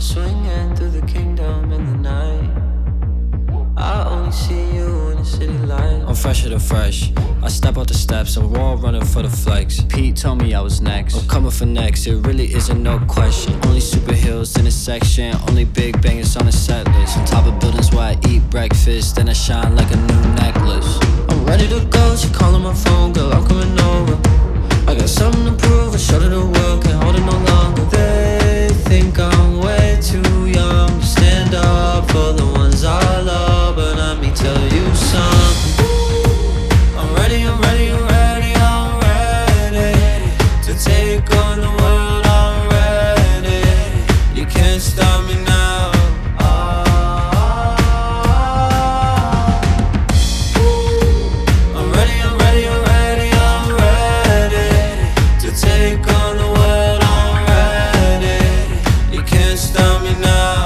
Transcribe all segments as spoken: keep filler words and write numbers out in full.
swinging through the kingdom in the night. I only see you in the city light. I'm fresher than fresh. I step out the steps, I'm raw running for the flex. Pete told me I was next. I'm coming for next, it really isn't no question. Only super heels in a section, only big bangers on the set list. On top of buildings where I eat breakfast, then I shine like a new necklace. I'm ready to go, she calling my phone, girl, I'm coming over. I got something to prove, I showed her the world, can't hold it no longer. They think I'm way too young to stand up for the ones I love, but let me tell you something. I'm ready, I'm ready, I'm ready, I'm ready to take on the world, I'm ready. You can't stop me now. I'm ready, I'm ready, I'm ready, I'm ready to take on the world, I'm ready. You can't stop me now.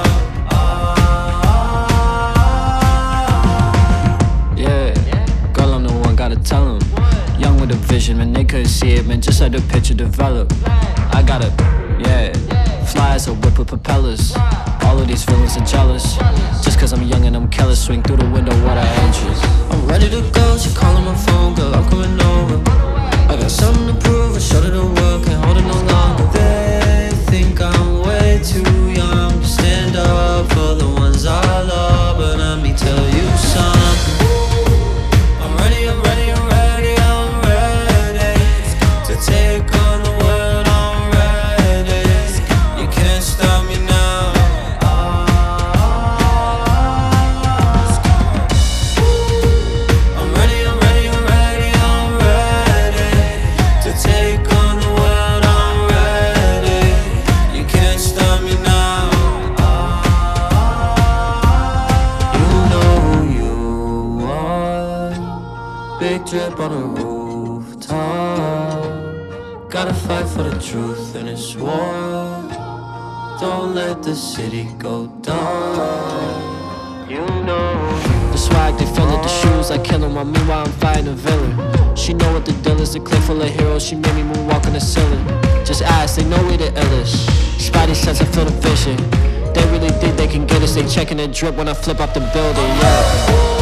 Yeah, girl, I'm the one, gotta tell 'em. Young with a vision, man, they couldn't see it, man, just let the picture develop. I got it, yeah. Fly as a whip with propellers. All of these feelings are jealous. Just cause I'm young and I'm careless, swing through the window, what I interest. I'm ready to go, she calling my phone, girl, I'm coming over. I got something to prove, I showed her the world, can't hold it no longer. They think I'm way too young to stand up for the ones I love, but let me tell you something. I'm ready, I'm ready, I'm ready, I'm ready to take on the world, I'm ready. You can't stop me now. I'm ready, I'm ready, I'm ready, I'm ready to take on the world, I'm ready. You can't stop me now. You know who you are. Big drip on the rooftop. Gotta fight for the truth in this war. Don't let the city go down. You know The swag, they feel it, the shoes, I kill 'em while meanwhile I'm fighting a villain. She know what the deal is, a clip full of heroes, she made me moonwalk on the ceiling. Just ask, they know we the illest. Spidey sense, I feel the vision. They really think they can get us, they checking the drip when I flip off the building, yeah.